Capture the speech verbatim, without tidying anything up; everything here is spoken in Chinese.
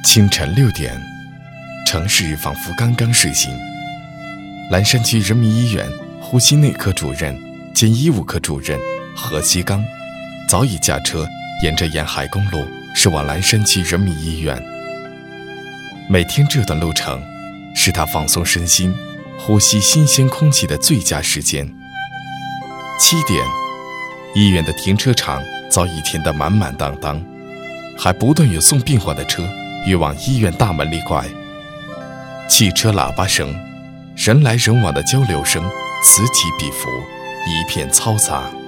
清晨六点，城市仿佛刚刚睡醒。蓝山区人民医院呼吸内科主任兼医务科主任何西刚早已驾车沿着沿海公路驶往蓝山区人民医院。每天这段路程是他放松身心、呼吸新鲜空气的最佳时间。七点，医院的停车场早已填得满满当当，还不断有送病患的车欲往医院大门里拐。汽车喇叭声，人来人往的交流声此起彼伏，一片嘈杂。